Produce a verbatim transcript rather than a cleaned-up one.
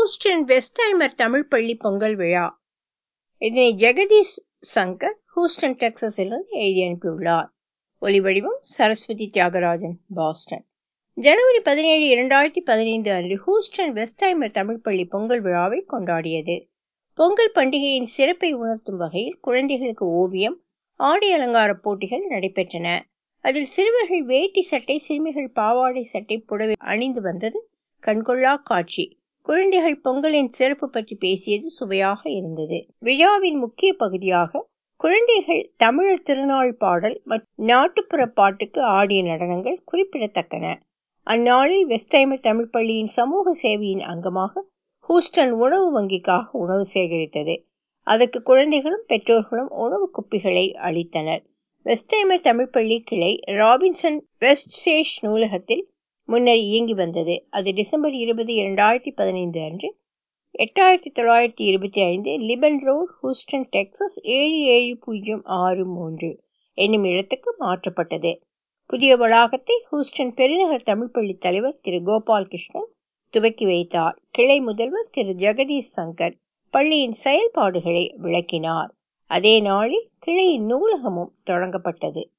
Houston வெஸ்ட்ஹைமர் Tamil பள்ளி பொங்கல் விழா. இதனை ஜெகதீஷ் சங்கர் ஹூஸ்டன் டெக்சாஸிலிருந்து எழுதி அனுப்பியுள்ளார். ஒலிவடிவம் சரஸ்வதி தியாகராஜன், பாஸ்டன். ஜனவரி பதினேழு இரண்டாயிரத்தி பதினைந்து அன்று ஹூஸ்டன் வெஸ்ட்ஹைமர் தமிழ் பள்ளி பொங்கல் விழாவை கொண்டாடியது. பொங்கல் பண்டிகையின் சிறப்பை உணர்த்தும் வகையில் குழந்தைகளுக்கு ஓவியம், ஆடை அலங்கார போட்டிகள் நடைபெற்றன. அதில் சிறுவர்கள் வேட்டி சட்டை, சிறுமிகள் பாவாடை சட்டை, புடவை அணிந்து வந்தது கண்கொள்ளா காட்சி. குழந்தைகள் பொங்கலின் சிறப்பு பற்றி பேசியது சுவையாக இருந்தது. விழாவின் முக்கிய பகுதியாக குழந்தைகள் தமிழர் திருநாள் பாடல் மற்றும் நாட்டுப்புற பாட்டுக்கு ஆடிய நடனங்கள் குறிப்பிடத்தக்கன. அந்நாளில் வெஸ்ட்ஹைமர் தமிழ் பள்ளியின் சமூக சேவையின் அங்கமாக ஹூஸ்டன் உணவு வங்கிக்காக உணவு சேகரித்தது. அதற்கு குழந்தைகளும் பெற்றோர்களும் உணவு குப்பிகளை அளித்தனர். வெஸ்ட்ஹைமர் தமிழ் பள்ளி கிளை ராபின்சன் வெஸ்ட் சேஷ் நூலகத்தில் முன்னர் இயங்கி வந்தது. அது டிசம்பர் இருபது இரண்டாயிரத்தி பதினைந்து அன்று எட்டாயிரத்தி தொள்ளாயிரத்தி இருபத்தி ஐந்து லிபன் ரோட், ஹூஸ்டன், டெக்சாஸ் ஏழு ஏழு பூஜ்ஜியம் ஆறு மூன்று என்னும் இடத்துக்கு மாற்றப்பட்டது. புதிய வளாகத்தை ஹூஸ்டன் பெருநகர் தமிழ் பள்ளி தலைவர் திரு கோபால் கிருஷ்ணன் துவக்கி வைத்தார். கிளை முதல்வர் திரு ஜெகதீஷ் சங்கர் பள்ளியின் செயல்பாடுகளை விளக்கினார். அதே நாளில் கிளையின் நூலகமும் தொடங்கப்பட்டது.